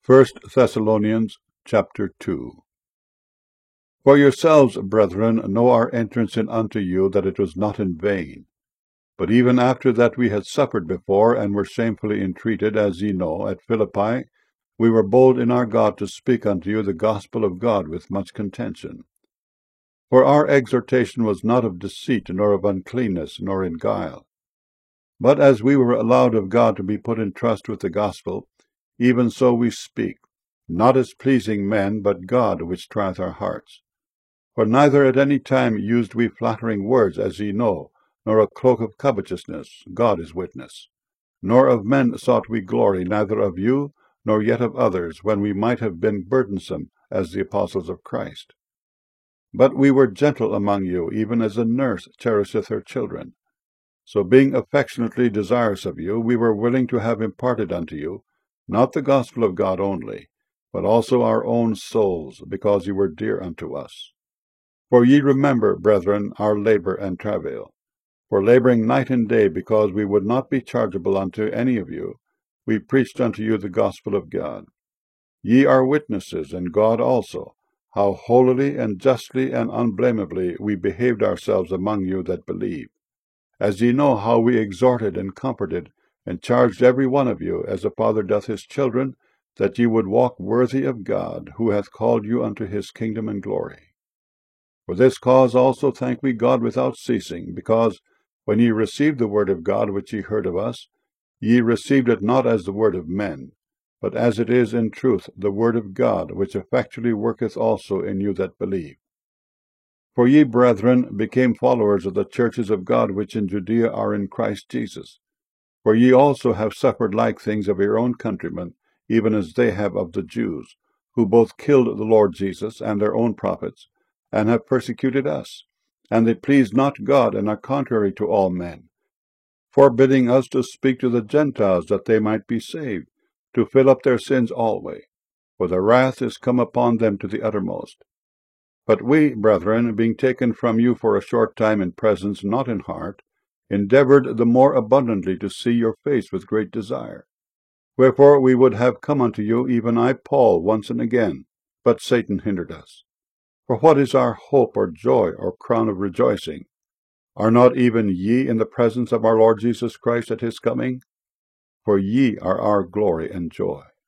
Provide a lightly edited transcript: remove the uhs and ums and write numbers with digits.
1 Thessalonians chapter 2. For yourselves, brethren, know our entrance in unto you, that it was not in vain. But even after that we had suffered before, and were shamefully entreated, as ye know, at Philippi, we were bold in our God to speak unto you the gospel of God with much contention. For our exhortation was not of deceit, nor of uncleanness, nor in guile. But as we were allowed of God to be put in trust with the gospel, even so we speak, not as pleasing men, but God which trieth our hearts. For neither at any time used we flattering words, as ye know, nor a cloak of covetousness, God is witness. Nor of men sought we glory, neither of you, nor yet of others, when we might have been burdensome, as the apostles of Christ. But we were gentle among you, even as a nurse cherisheth her children. So being affectionately desirous of you, we were willing to have imparted unto you, not the gospel of God only, but also our own souls, because ye were dear unto us. For ye remember, brethren, our labour and travail. For labouring night and day, because we would not be chargeable unto any of you, we preached unto you the gospel of God. Ye are witnesses, and God also, how holily and justly and unblameably we behaved ourselves among you that believe. As ye know how we exhorted and comforted, and charged every one of you, as a father doth his children, that ye would walk worthy of God, who hath called you unto his kingdom and glory. For this cause also thank we God without ceasing, because when ye received the word of God which ye heard of us, ye received it not as the word of men, but as it is in truth the word of God, which effectually worketh also in you that believe. For ye, brethren, became followers of the churches of God which in Judea are in Christ Jesus. For ye also have suffered like things of your own countrymen, even as they have of the Jews, who both killed the Lord Jesus and their own prophets, and have persecuted us. And they please not God, and are contrary to all men, forbidding us to speak to the Gentiles, that they might be saved, to fill up their sins always. For the wrath is come upon them to the uttermost. But we, brethren, being taken from you for a short time in presence, not in heart, endeavoured the more abundantly to see your face with great desire. Wherefore we would have come unto you, even I, Paul, once and again, but Satan hindered us. For what is our hope or joy or crown of rejoicing? Are not even ye in the presence of our Lord Jesus Christ at his coming? For ye are our glory and joy.